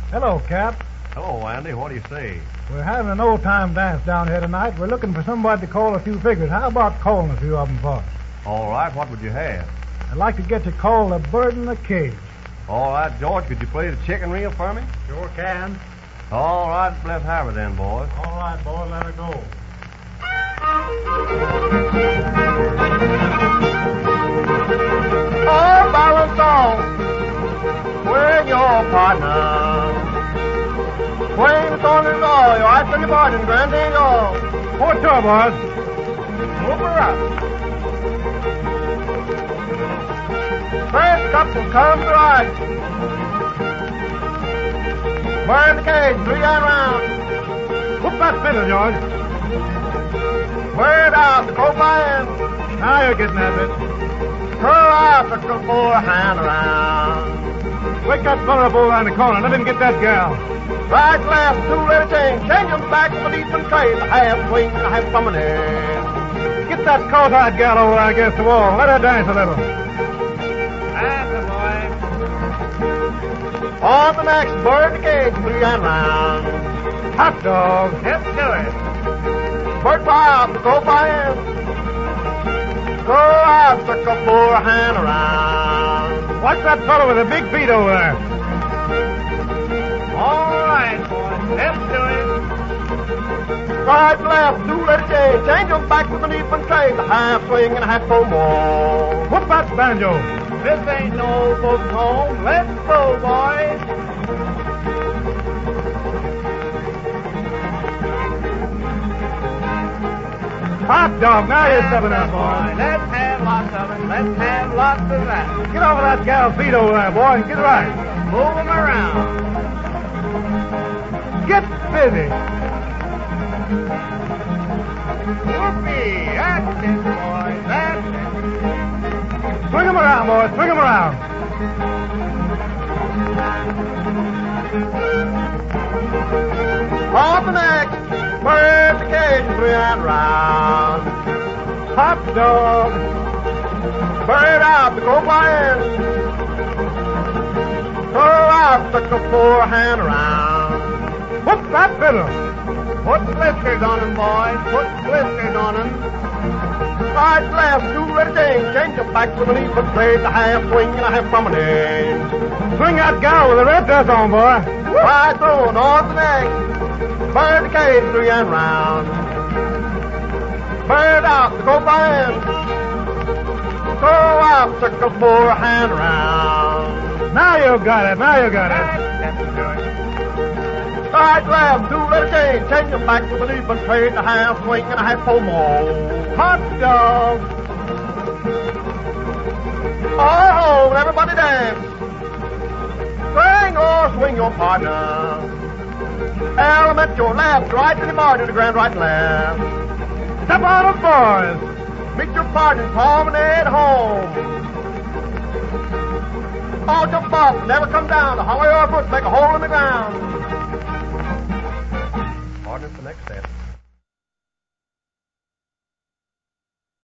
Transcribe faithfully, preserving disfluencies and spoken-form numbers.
Hello, Cap. Hello, Andy. What do you say? We're having an old-time dance down here tonight. We're looking for somebody to call a few figures. How about calling a few of them for us? All right. What would you have? I'd like to get you called a bird in a cage. All right, George. Could you play the chicken reel for me? Sure can. All right. Let's have her then, boys. All right, boy. Let her go. Oh, balance song. Where your partner? Swing the song is all. Your eyes on your bargain, grand ain't all. Four tour, boys. Move her up. First couple comes to right. Burn the cage, three on round. Whoop that fiddle, George. Word out, the crow flying. Now you're getting at it. Throw out the forehand around. Wake that fella up over on the corner. Let him get that gal. Right, left, two little change. Change them back to the deep and trade. A half swing and a half promenade. Get that cold-eyed gal over there against the wall. Let her dance a little. That's the boy. On the next bird the cage, three and round. Hot dog. Let's do it. Bird wild, go by him. Go out, circle forehand around. Watch that fellow with the big feet over there. All right, boys. Let's do it. Right, left, two little change. Change them back to the deep and trade. A half swing and a half full more. Whoop that banjo. This ain't no folks home. Let's go, boys. Hot dog. Now you're stepping up, boy. Let's have lots of it. Let's have lots of that. Get over that gal's feet over there, boy. Get right. Move them around. Get busy. Whoopee. That's it, boys. That's it. Swing him around, boy. Swing him around. On the next. Bird the cage, three and round. Hot dog. Bird out, the go flying. Throw out, the forehand around. Whoop that fiddle. Put blisters on him, boys. Put blisters on him. Right, left, two little change. Change them back to the leap and trade. The half swing and a half promenade. Swing that gal with the red dress on, boy. Right through, on the next. Bird the cage, three and round. Bird out, the go by him. Throw out, circle forehand round. Now you got it. Now you got it. That's good. Right, left, two little change. Change them back to the leap and trade. A half swing and a half full more. Hot dog. All home, everybody dance. Swing or swing your partner. Element your left, right to the bar to the grand right and left. Step on them, boys. Meet your partner, promenade home. All jump up, never come down. The hollow of your foot, make a hole in the ground. Partner for next step.